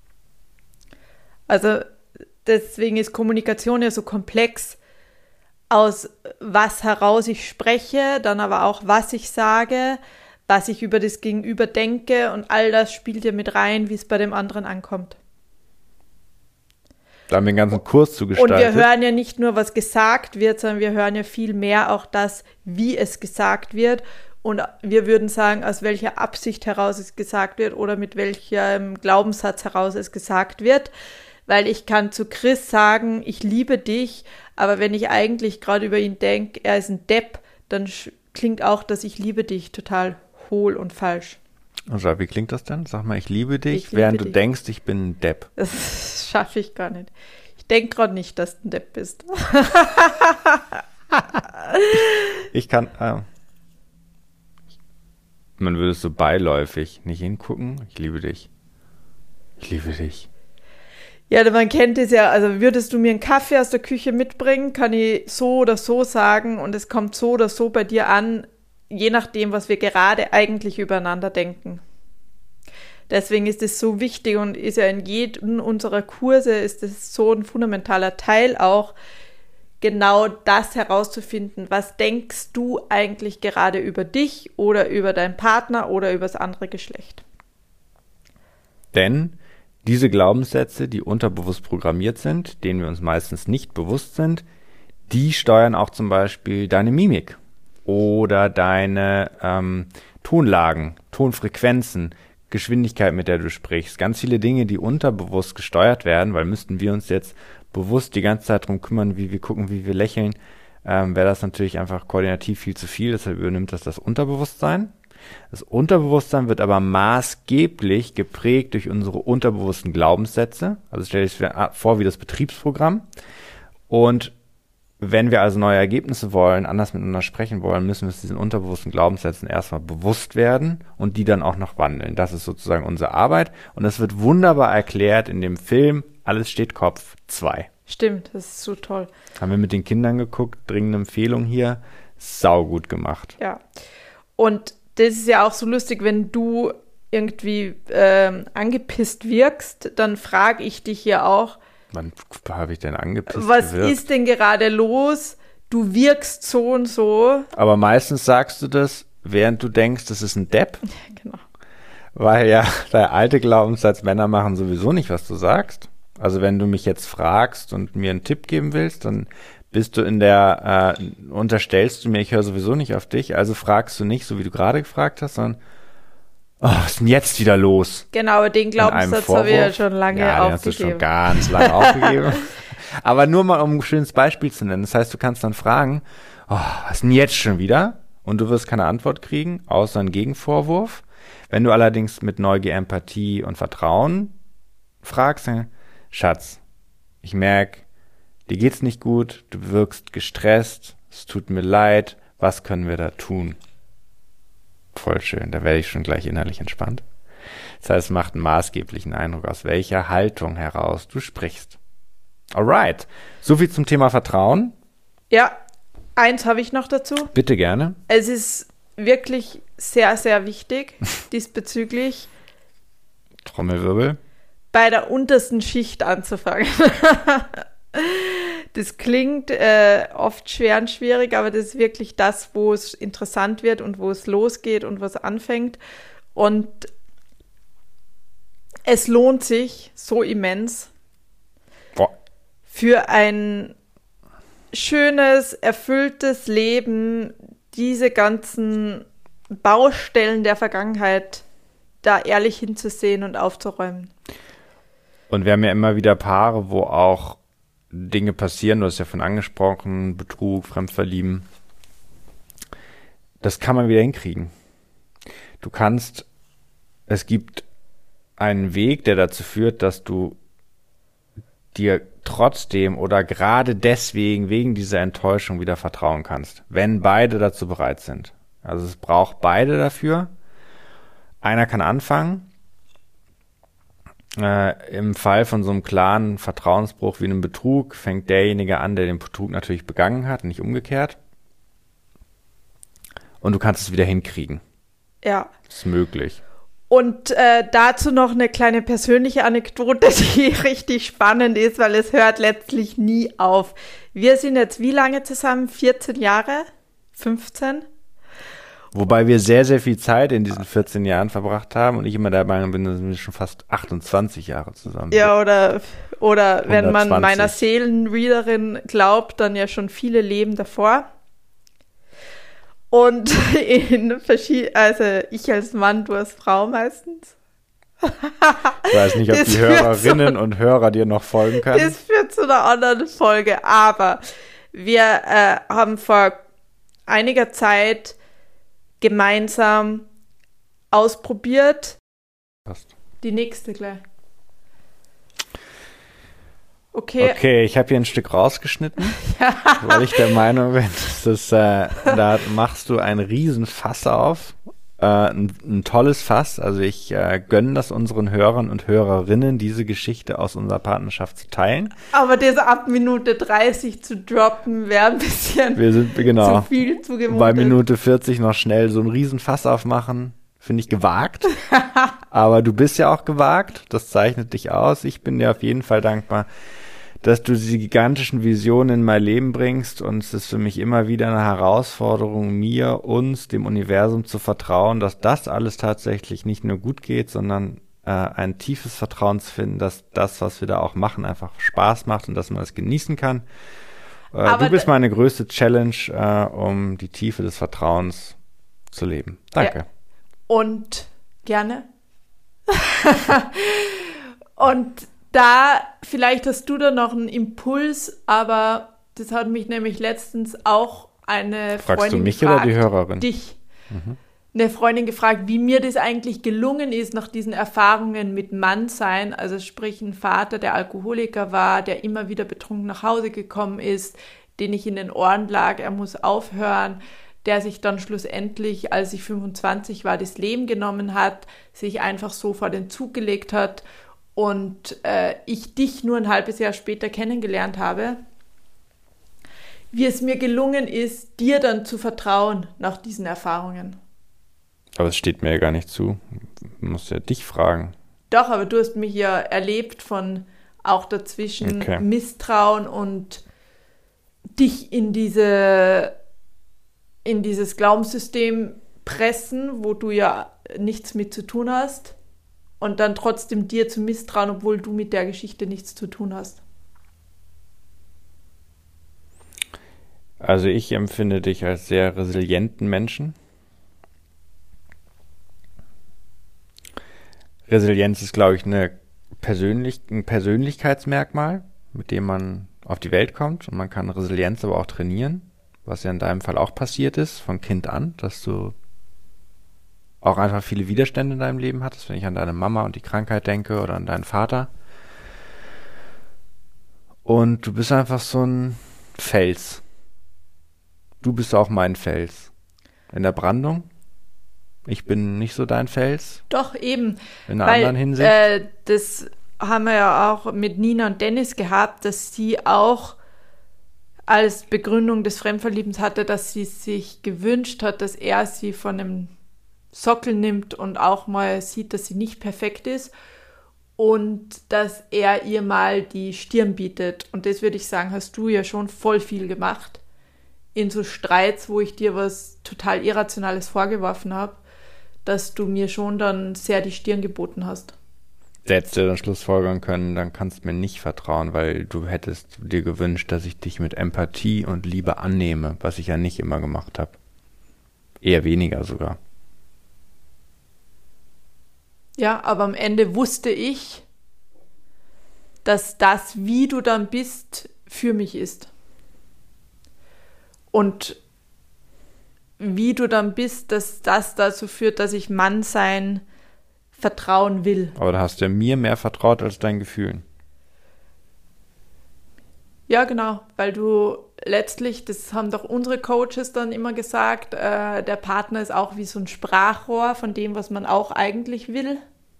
Also deswegen ist Kommunikation ja so komplex, aus was heraus ich spreche, dann aber auch, was ich sage, was ich über das Gegenüber denke, und all das spielt ja mit rein, wie es bei dem anderen ankommt. Da haben wir einen ganzen Kurs zugestaltet. Und wir hören ja nicht nur, was gesagt wird, sondern wir hören ja viel mehr auch das, wie es gesagt wird. Und wir würden sagen, aus welcher Absicht heraus es gesagt wird oder mit welchem Glaubenssatz heraus es gesagt wird. Weil ich kann zu Chris sagen, ich liebe dich, aber wenn ich eigentlich gerade über ihn denke, er ist ein Depp, dann sch- klingt auch, dass ich liebe dich total hohl und falsch. Also, wie klingt das denn? Sag mal, ich liebe dich, ich liebe während dich. Du denkst, ich bin ein Depp. Das schaffe ich gar nicht. Ich denke gerade nicht, dass du ein Depp bist. Ich kann, äh, man würde es so beiläufig nicht hingucken. Ich liebe dich. Ich liebe dich. Ja, man kennt es ja, also würdest du mir einen Kaffee aus der Küche mitbringen, kann ich so oder so sagen, und es kommt so oder so bei dir an, je nachdem, was wir gerade eigentlich übereinander denken. Deswegen ist es so wichtig und ist ja in jedem unserer Kurse ist es so ein fundamentaler Teil auch, genau das herauszufinden. Was denkst du eigentlich gerade über dich oder über deinen Partner oder über das andere Geschlecht? Denn diese Glaubenssätze, die unterbewusst programmiert sind, denen wir uns meistens nicht bewusst sind, die steuern auch zum Beispiel deine Mimik oder deine ähm, Tonlagen, Tonfrequenzen, Geschwindigkeit, mit der du sprichst. Ganz viele Dinge, die unterbewusst gesteuert werden, weil müssten wir uns jetzt bewusst die ganze Zeit darum kümmern, wie wir gucken, wie wir lächeln, ähm, wäre das natürlich einfach koordinativ viel zu viel. Deshalb übernimmt das das Unterbewusstsein. Das Unterbewusstsein wird aber maßgeblich geprägt durch unsere unterbewussten Glaubenssätze. Also stell dir vor wie das Betriebsprogramm. Und wenn wir also neue Ergebnisse wollen, anders miteinander sprechen wollen, müssen wir uns diesen unterbewussten Glaubenssätzen erstmal bewusst werden und die dann auch noch wandeln. Das ist sozusagen unsere Arbeit. Und das wird wunderbar erklärt in dem Film Alles steht Kopf zwei. Stimmt, das ist so toll. Haben wir mit den Kindern geguckt, dringende Empfehlung hier. Saugut gemacht. Ja, und das ist ja auch so lustig, wenn du irgendwie ähm, angepisst wirkst, dann frage ich dich ja auch, wann habe ich denn angepisst was gewirkt? ist denn gerade los? Du wirkst so und so. Aber meistens sagst du das, während du denkst, das ist ein Depp. Ja, genau. Weil ja der alte Glaubenssatz, Männer machen sowieso nicht, was du sagst. Also wenn du mich jetzt fragst und mir einen Tipp geben willst, dann bist du in der, äh, unterstellst du mir, ich höre sowieso nicht auf dich, also fragst du nicht, so wie du gerade gefragt hast, sondern oh, was ist denn jetzt wieder los? Genau, aber den Glaubenssatz habe ich ja schon lange ja, den aufgegeben. hast du schon ganz lange aufgegeben. Aber nur mal, um ein schönes Beispiel zu nennen. Das heißt, du kannst dann fragen, oh, was ist denn jetzt schon wieder? Und du wirst keine Antwort kriegen, außer einen Gegenvorwurf. Wenn du allerdings mit Neugier, Empathie und Vertrauen fragst, dann, Schatz, ich merke, dir geht's nicht gut, du wirkst gestresst, es tut mir leid, was können wir da tun? Voll schön, da werde ich schon gleich innerlich entspannt. Das heißt, es macht einen maßgeblichen Eindruck, aus welcher Haltung heraus du sprichst. Alright, soviel zum Thema Vertrauen. Ja, eins habe ich noch dazu. Bitte gerne. Es ist wirklich sehr, sehr wichtig diesbezüglich, Trommelwirbel. bei der untersten Schicht anzufangen. Das klingt äh, oft schwer und schwierig, aber das ist wirklich das, wo es interessant wird und wo es losgeht und was anfängt. Und es lohnt sich so immens Boah. für ein schönes, erfülltes Leben, diese ganzen Baustellen der Vergangenheit da ehrlich hinzusehen und aufzuräumen. Und wir haben ja immer wieder Paare, wo auch Dinge passieren, du hast ja von angesprochen, Betrug, Fremdverlieben. Das kann man wieder hinkriegen. Du kannst, es gibt einen Weg, der dazu führt, dass du dir trotzdem oder gerade deswegen, wegen dieser Enttäuschung wieder vertrauen kannst, wenn beide dazu bereit sind. Also es braucht beide dafür. Einer kann anfangen. Äh, im Fall von so einem klaren Vertrauensbruch wie einem Betrug fängt derjenige an, der den Betrug natürlich begangen hat, nicht umgekehrt. Und du kannst es wieder hinkriegen. Ja. Ist möglich. Und äh, dazu noch eine kleine persönliche Anekdote, die richtig spannend ist, weil es hört letztlich nie auf. Wir sind jetzt wie lange zusammen? vierzehn Jahre? fünfzehn? Wobei wir sehr, sehr viel Zeit in diesen vierzehn Jahren verbracht haben und ich immer der Meinung bin, dass wir schon fast achtundzwanzig Jahre zusammen sind. Ja, oder, oder wenn man hundertzwanzig. meiner Seelenreaderin glaubt, dann ja schon viele Leben davor. Und in verschiedenen, also ich als Mann, du als Frau meistens. Ich weiß nicht, ob Das die führt Hörerinnen so- und Hörer dir noch folgen können. Das führt zu einer anderen Folge, aber wir äh, haben vor einiger Zeit gemeinsam ausprobiert. Passt. Die nächste gleich. Okay. Okay, ich habe hier ein Stück rausgeschnitten, weil ich der Meinung bin, dass, äh, da machst du einen riesen Fass auf. Äh, ein, ein tolles Fass. Also ich äh, gönne das unseren Hörern und Hörerinnen, diese Geschichte aus unserer Partnerschaft zu teilen. Aber das ab Minute dreißig zu droppen, wäre ein bisschen Wir sind, genau, zu viel zugemutet. bei Minute vierzig noch schnell so ein riesen Fass aufmachen. Finde ich gewagt. Aber du bist ja auch gewagt. Das zeichnet dich aus. Ich bin dir auf jeden Fall dankbar, dass du diese gigantischen Visionen in mein Leben bringst. Und es ist für mich immer wieder eine Herausforderung, mir, uns, dem Universum zu vertrauen, dass das alles tatsächlich nicht nur gut geht, sondern äh, ein tiefes Vertrauen zu finden, dass das, was wir da auch machen, einfach Spaß macht und dass man es genießen kann. Äh, Aber du bist d- meine größte Challenge, äh, um die Tiefe des Vertrauens zu leben. Danke. Ja. Und gerne. Und da, vielleicht hast du da noch einen Impuls, aber das hat mich nämlich letztens auch eine Fragst Freundin du mich gefragt. oder die Hörerin? Dich. Eine Freundin gefragt, wie mir das eigentlich gelungen ist nach diesen Erfahrungen mit Mannsein, also sprich ein Vater, der Alkoholiker war, der immer wieder betrunken nach Hause gekommen ist, den ich in den Ohren lag, er muss aufhören, der sich dann schlussendlich, als ich fünfundzwanzig war, das Leben genommen hat, sich einfach so vor den Zug gelegt hat und äh, ich dich nur ein halbes Jahr später kennengelernt habe, wie es mir gelungen ist, dir dann zu vertrauen nach diesen Erfahrungen. Aber es steht mir ja gar nicht zu. Ich muss ja dich fragen. Doch, aber du hast mich ja erlebt von auch dazwischen Okay. Misstrauen und dich in diese in dieses Glaubenssystem pressen, wo du ja nichts mit zu tun hast und dann trotzdem dir zu misstrauen, obwohl du mit der Geschichte nichts zu tun hast. Also ich empfinde dich als sehr resilienten Menschen. Resilienz ist, glaube ich, eine Persönlich ein Persönlichkeitsmerkmal, mit dem man auf die Welt kommt. Und man kann Resilienz aber auch trainieren, was ja in deinem Fall auch passiert ist, von Kind an, dass du auch einfach viele Widerstände in deinem Leben hattest, wenn ich an deine Mama und die Krankheit denke oder an deinen Vater. Und du bist einfach so ein Fels. Du bist auch mein Fels. In der Brandung. Ich bin nicht so dein Fels. Doch, eben. In einer Weil, anderen Hinsicht. Äh, das haben wir ja auch mit Nina und Dennis gehabt, dass sie auch als Begründung des Fremdverliebens hatte, dass sie sich gewünscht hat, dass er sie von einem Sockel nimmt und auch mal sieht, dass sie nicht perfekt ist und dass er ihr mal die Stirn bietet. Und das würde ich sagen, hast du ja schon voll viel gemacht. In so Streits, wo ich dir was total Irrationales vorgeworfen habe, dass du mir schon dann sehr die Stirn geboten hast. Da hättest du dann Schlussfolgern können, dann kannst du mir nicht vertrauen, weil du hättest dir gewünscht, dass ich dich mit Empathie und Liebe annehme, was ich ja nicht immer gemacht habe. Eher weniger sogar. Ja, aber am Ende wusste ich, dass das, wie du dann bist, für mich ist. Und wie du dann bist, dass das dazu führt, dass ich Mann sein vertrauen will. Aber da hast du ja mir mehr vertraut als deinen Gefühlen. Ja, genau, weil du letztlich, das haben doch unsere Coaches dann immer gesagt, äh, der Partner ist auch wie so ein Sprachrohr von dem, was man auch eigentlich will.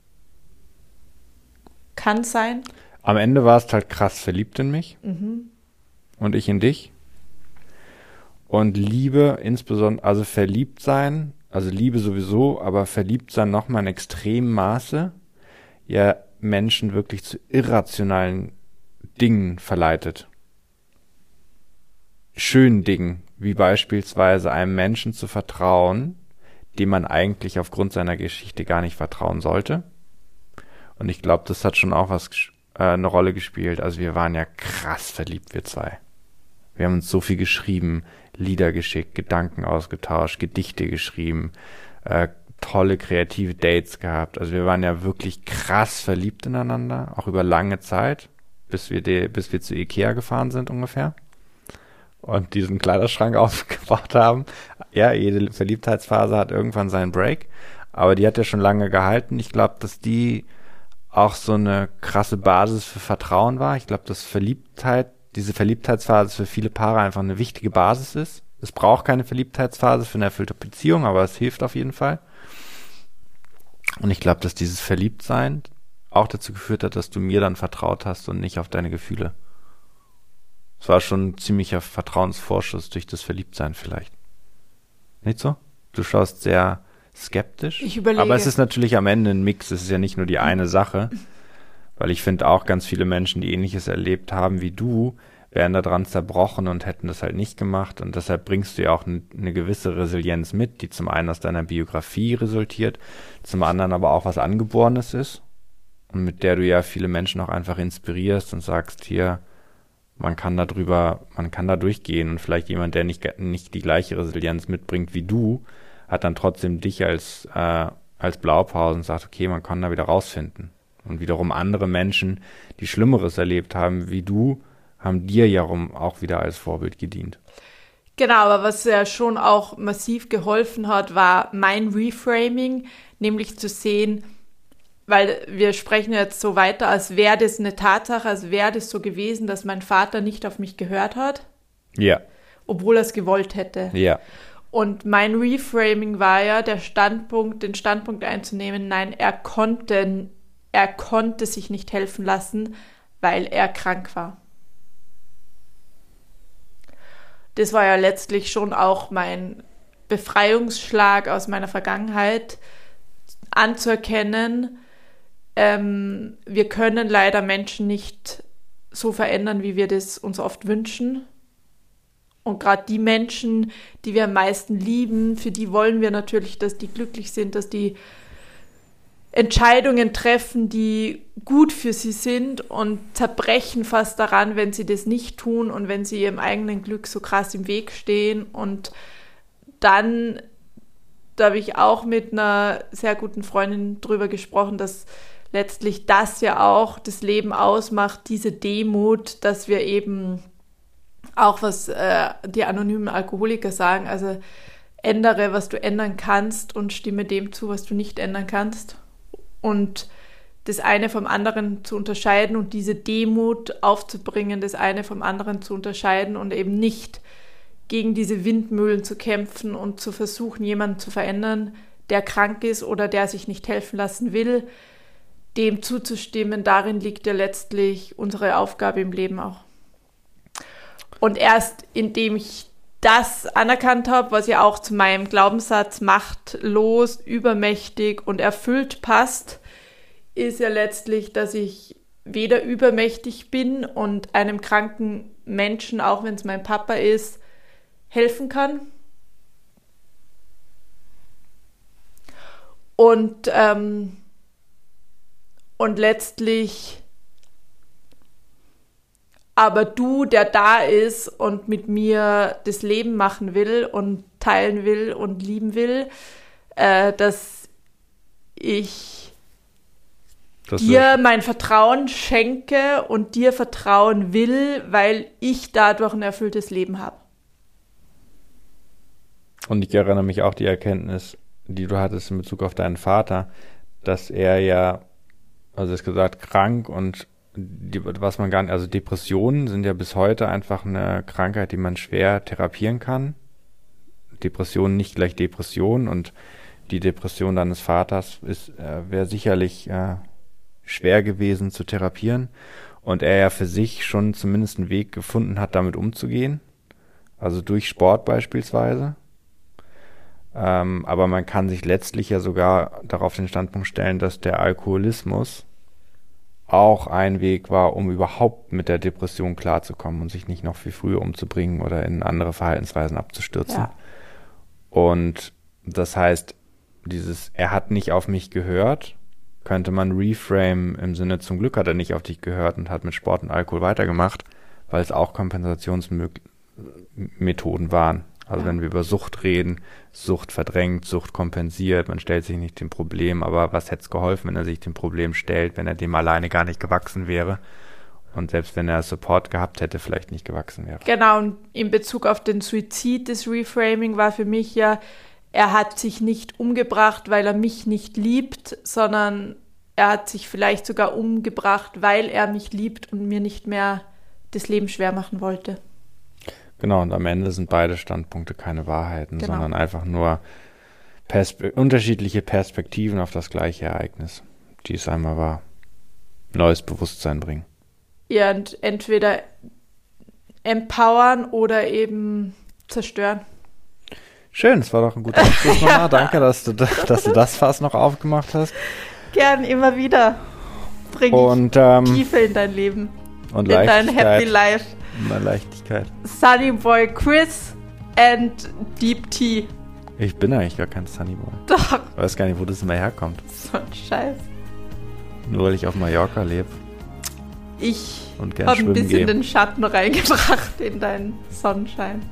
Kann sein. Am Ende warst du halt krass verliebt in mich. Mhm. Und ich in dich. Und Liebe, insbesondere, also verliebt sein, also Liebe sowieso, aber verliebt sein nochmal in extremem Maße, ja Menschen wirklich zu irrationalen Dingen verleitet. Schönen Dingen, wie beispielsweise einem Menschen zu vertrauen, dem man eigentlich aufgrund seiner Geschichte gar nicht vertrauen sollte. Und ich glaube, das hat schon auch was äh, eine Rolle gespielt. Also wir waren ja krass verliebt, wir zwei. Wir haben uns so viel geschrieben, Lieder geschickt, Gedanken ausgetauscht, Gedichte geschrieben, äh, tolle kreative Dates gehabt. Also wir waren ja wirklich krass verliebt ineinander, auch über lange Zeit, bis wir, de, bis wir zu Ikea gefahren sind ungefähr und diesen Kleiderschrank aufgebaut haben. Ja, jede Verliebtheitsphase hat irgendwann seinen Break, aber die hat ja schon lange gehalten. Ich glaube, dass die auch so eine krasse Basis für Vertrauen war. Ich glaube, dass Verliebtheit diese Verliebtheitsphase für viele Paare einfach eine wichtige Basis ist. Es braucht keine Verliebtheitsphase für eine erfüllte Beziehung, aber es hilft auf jeden Fall. Und ich glaube, dass dieses Verliebtsein auch dazu geführt hat, dass du mir dann vertraut hast und nicht auf deine Gefühle. Es war schon ein ziemlicher Vertrauensvorschuss durch das Verliebtsein vielleicht. Nicht so? Du schaust sehr skeptisch. Ich überlege. Aber es ist natürlich am Ende ein Mix. Es ist ja nicht nur die eine Sache. Weil ich finde auch ganz viele Menschen, die Ähnliches erlebt haben wie du, wären daran zerbrochen und hätten das halt nicht gemacht. Und deshalb bringst du ja auch eine gewisse Resilienz mit, die zum einen aus deiner Biografie resultiert, zum anderen aber auch was Angeborenes ist. Und mit der du ja viele Menschen auch einfach inspirierst und sagst, hier, man kann da drüber, man kann da durchgehen. Und vielleicht jemand, der nicht, nicht die gleiche Resilienz mitbringt wie du, hat dann trotzdem dich als, äh, als Blaupause und sagt, okay, man kann da wieder rausfinden. Und wiederum andere Menschen, die Schlimmeres erlebt haben wie du, haben dir ja auch wieder als Vorbild gedient. Genau, aber was ja schon auch massiv geholfen hat, war mein Reframing, nämlich zu sehen, weil wir sprechen jetzt so weiter, als wäre das eine Tatsache, als wäre das so gewesen, dass mein Vater nicht auf mich gehört hat. Ja. Obwohl er es gewollt hätte. Ja. Und mein Reframing war ja, der Standpunkt, den Standpunkt einzunehmen, nein, er konnte Er konnte sich nicht helfen lassen, weil er krank war. Das war ja letztlich schon auch mein Befreiungsschlag aus meiner Vergangenheit anzuerkennen, ähm, wir können leider Menschen nicht so verändern, wie wir das uns oft wünschen. Und gerade die Menschen, die wir am meisten lieben, für die wollen wir natürlich, dass die glücklich sind, dass die Entscheidungen treffen, die gut für sie sind, und zerbrechen fast daran, wenn sie das nicht tun und wenn sie ihrem eigenen Glück so krass im Weg stehen. Und dann, da habe ich auch mit einer sehr guten Freundin drüber gesprochen, dass letztlich das ja auch das Leben ausmacht, diese Demut, dass wir eben auch, was äh, die anonymen Alkoholiker sagen, also ändere, was du ändern kannst, und stimme dem zu, was du nicht ändern kannst. Und das eine vom anderen zu unterscheiden und diese Demut aufzubringen, das eine vom anderen zu unterscheiden und eben nicht gegen diese Windmühlen zu kämpfen und zu versuchen, jemanden zu verändern, der krank ist oder der sich nicht helfen lassen will, dem zuzustimmen. Darin liegt ja letztlich unsere Aufgabe im Leben auch. Und erst indem ich das anerkannt habe, was ja auch zu meinem Glaubenssatz machtlos, übermächtig und erfüllt passt, ist ja letztlich, dass ich weder übermächtig bin und einem kranken Menschen, auch wenn es mein Papa ist, helfen kann. Und, ähm, und letztlich aber du, der da ist und mit mir das Leben machen will und teilen will und lieben will, äh, dass ich das dir mein Vertrauen schenke und dir vertrauen will, weil ich dadurch ein erfülltes Leben habe. Und ich erinnere mich auch die Erkenntnis, die du hattest in Bezug auf deinen Vater, dass er ja, also du hast gesagt, krank und die, was man gar nicht, also Depressionen sind ja bis heute einfach eine Krankheit, die man schwer therapieren kann. Depressionen nicht gleich Depression, und die Depression deines Vaters ist, äh, wäre sicherlich äh, schwer gewesen zu therapieren, und er ja für sich schon zumindest einen Weg gefunden hat, damit umzugehen, also durch Sport beispielsweise. Ähm, aber man kann sich letztlich ja sogar darauf den Standpunkt stellen, dass der Alkoholismus auch ein Weg war, um überhaupt mit der Depression klarzukommen und sich nicht noch viel früher umzubringen oder in andere Verhaltensweisen abzustürzen. Ja. Und das heißt, dieses er hat nicht auf mich gehört, könnte man reframe im Sinne, zum Glück hat er nicht auf dich gehört und hat mit Sport und Alkohol weitergemacht, weil es auch Kompensationsmethoden waren. Also ja. Wenn wir über Sucht reden, Sucht verdrängt, Sucht kompensiert, man stellt sich nicht dem Problem, aber was hätte es geholfen, wenn er sich dem Problem stellt, wenn er dem alleine gar nicht gewachsen wäre und selbst wenn er Support gehabt hätte, vielleicht nicht gewachsen wäre. Genau, und in Bezug auf den Suizid, das Reframing war für mich ja, er hat sich nicht umgebracht, weil er mich nicht liebt, sondern er hat sich vielleicht sogar umgebracht, weil er mich liebt und mir nicht mehr das Leben schwer machen wollte. Genau, und am Ende sind beide Standpunkte keine Wahrheiten, genau. sondern einfach nur Perspe- unterschiedliche Perspektiven auf das gleiche Ereignis, die es einmal war. Neues Bewusstsein bringen. Ja, und entweder empowern oder eben zerstören. Schön, das war doch ein guter Abschluss nochmal. Ja. Danke, dass du, dass du das Fass noch aufgemacht hast. Gern, immer wieder. Bring und, ähm, Tiefe in dein Leben. Und in dein Happy Life. In Leichtigkeit. Sunny Boy Chris and Deep Tea. Ich bin eigentlich gar kein Sunny Boy. Doch. Ich weiß gar nicht, wo das immer herkommt. So ein Scheiß. Nur weil ich auf Mallorca lebe. Ich habe ein bisschen gehen. den Schatten reingebracht in deinen Sonnenschein.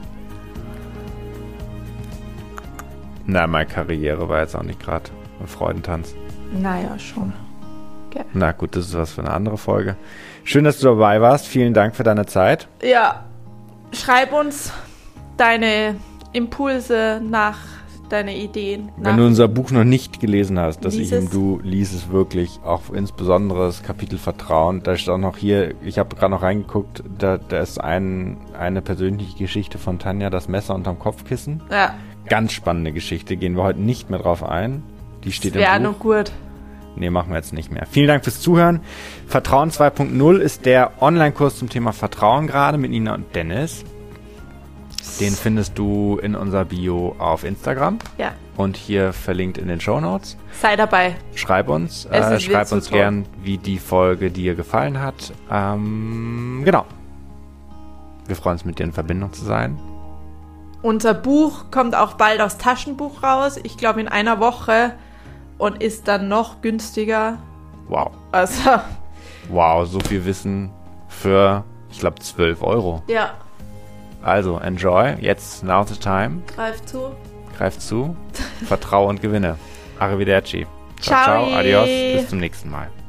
Na, meine Karriere war jetzt auch nicht gerade ein Freudentanz. Naja, schon. Okay. Na gut, das ist was für eine andere Folge. Schön, dass du dabei warst. Vielen Dank für deine Zeit. Ja, schreib uns deine Impulse nach, deine Ideen. Wenn du unser Buch noch nicht gelesen hast, das Ich und Du, lies es wirklich. Auch insbesondere das Kapitel Vertrauen. Da ist auch noch hier, ich habe gerade noch reingeguckt, da, da ist ein, eine persönliche Geschichte von Tanja, das Messer unterm Kopfkissen. Ja. Ganz spannende Geschichte, gehen wir heute nicht mehr drauf ein. Die steht im Buch. Wäre noch gut. Nee, machen wir jetzt nicht mehr. Vielen Dank fürs Zuhören. Vertrauen zwei Punkt null ist der Online-Kurs zum Thema Vertrauen gerade mit Nina und Dennis. Den findest du in unserer Bio auf Instagram. Ja. Und hier verlinkt in den Shownotes. Sei dabei. Schreib uns. Äh, schreib uns gern, wie die Folge dir gefallen hat. Ähm, genau. Wir freuen uns, mit dir in Verbindung zu sein. Unser Buch kommt auch bald aufs Taschenbuch raus. Ich glaube in einer Woche. Und ist dann noch günstiger. Wow. Also. Wow, so viel Wissen für, ich glaube, zwölf Euro. Ja. Also, enjoy. Jetzt, now the time. Greif zu. Greif zu. Vertrau und gewinne. Arrivederci. Ciao, ciao. Adios. Bis zum nächsten Mal.